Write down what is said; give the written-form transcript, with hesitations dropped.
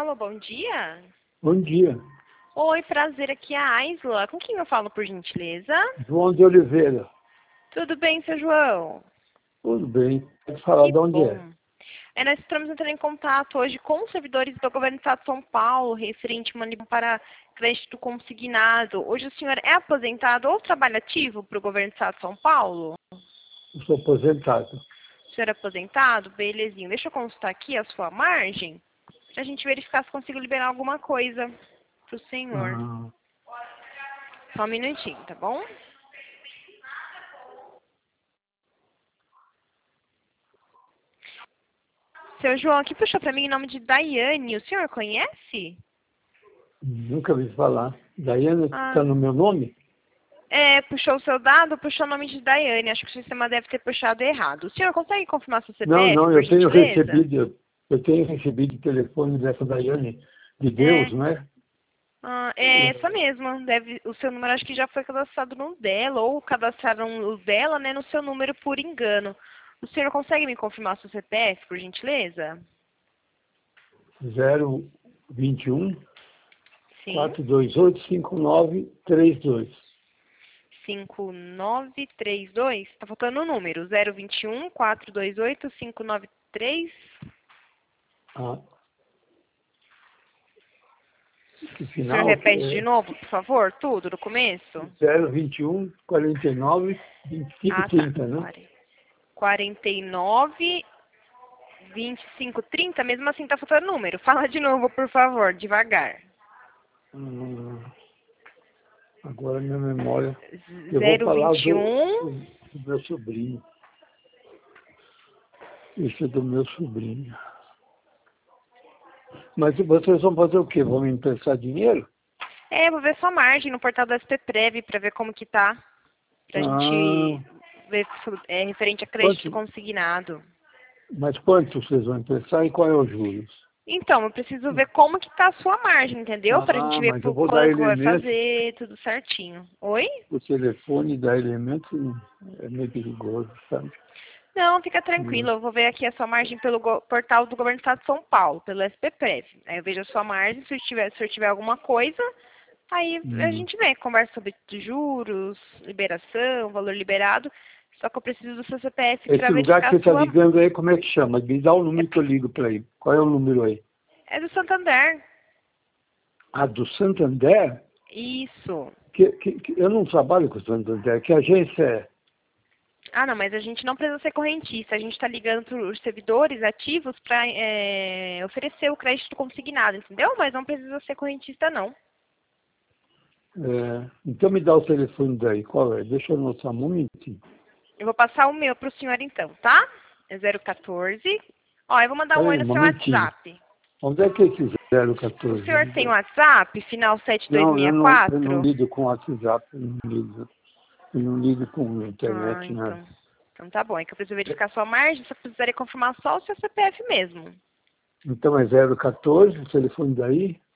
Alô, bom dia. Bom dia. Oi, prazer, aqui é a Aisla. Com quem eu falo, por gentileza? João de Oliveira. Tudo bem, seu João? Tudo bem. Pode falar Que de onde é. bom. Nós estamos entrando em contato hoje com os servidores do Governo do Estado de São Paulo, referente a uma ligação para crédito consignado. Hoje o senhor é aposentado ou trabalha ativo para o Governo do Estado de São Paulo? Eu sou aposentado. O senhor é aposentado? Belezinho. Deixa eu consultar aqui a sua margem, para a gente verificar se consigo liberar alguma coisa para o senhor. Ah, Só um minutinho, tá bom? Seu João, aqui puxou para mim o nome de Daiane. O senhor conhece? nunca ouvi falar. Daiane Ah, está no meu nome? puxou o seu dado, puxou o nome de Daiane. Acho que o sistema deve ter puxado errado. O senhor consegue confirmar seu CPF, Não, por eu tenho gentileza? recebido, eu tenho recebido o telefone dessa Daiane de É. Deus, não é? É essa mesma. O seu número acho que já foi cadastrado no dela, ou cadastraram o dela, né, no seu número por engano. O senhor consegue me confirmar seu CPF, por gentileza? 021 Sim. 428 5932. 5932. Tá faltando o número. 021 428 593. Ah, que O senhor final repete de é novo, por favor, tudo do começo? 021 49 25 Ah, tá. 30, né? 49 25 30, mesmo assim tá faltando número. Fala de novo, por favor, devagar. Ah, agora minha memória. Eu vou falar 021. do meu sobrinho. Esse é do meu sobrinho. Mas vocês vão fazer o quê? Vão me emprestar dinheiro? Vou ver sua margem no portal da SPPrev pra ver como que tá. Pra gente Ah, ver referente a crédito quanto, consignado. mas quanto vocês vão emprestar e qual é os juros? Então, eu preciso ver como que tá a sua margem, entendeu? Pra gente Ah, ver mas eu pro vou dar quanto vai elementos, fazer, tudo certinho. Oi? o telefone dar elementos é meio perigoso, sabe? Não, fica tranquilo. Hum, Eu vou ver aqui a sua margem pelo portal do Governo do Estado de São Paulo, pelo SPPrev. Aí eu vejo a sua margem, se o senhor tiver alguma coisa, aí a hum. gente vê, conversa sobre juros, liberação, valor liberado. Só que eu preciso do seu CPF para Esse lugar que verificar você a está sua... ligando aí, como é que chama? Me dá o número que eu ligo para ele. Qual é o número aí? É do Santander. Ah, do Santander? Isso. Eu não trabalho com o Santander. Que agência é? Ah, não, mas a gente não precisa ser correntista. A gente está ligando para os servidores ativos para oferecer o crédito consignado, entendeu? Mas não precisa ser correntista, não. Então me dá o telefone daí. Qual é? Deixa eu anotar um momentinho. Eu vou passar o meu para o senhor, então, tá? É 014. Ó, eu vou mandar um oi Peraí, um no seu momentinho. WhatsApp. Onde é que é esse O 014? senhor tem WhatsApp, final Não, eu não 7264? lido com WhatsApp. Eu não lido com Ah, internet, nada. então tá bom. É que eu preciso verificar sua margem, só precisaria confirmar só o seu CPF mesmo. Então é 014, o telefone daí?